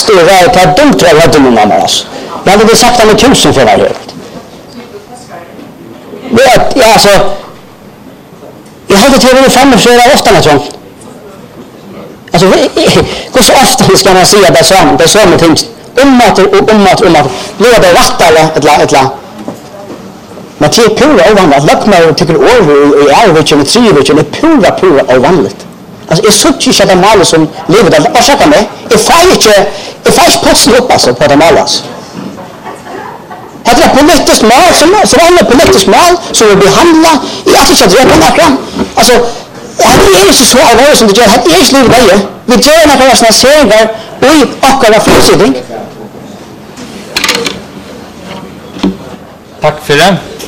det är dumt att ha det med oss. Jag hade sagt med 1000 för varje. Det är alltså jag hade till och framme för ofta något sånt. Alltså hur så ofta ska man säga det så med ting om att låta det vattala ett men det är pura ovanligt. Lackmar tycker över i Arvichen och Trivichen är pura ovanligt. Alltså är så tycker jag det mal som lever där och checka mig. Är fast posten upp alltså på det malas. Det är politiskt mal som alla politiskt mal som vi behandla i att det är några. Alltså det är inte så allvarligt som det gör. Det är inte livet. Vi gör några såna segrar och akkurat framsidan. Tack för det.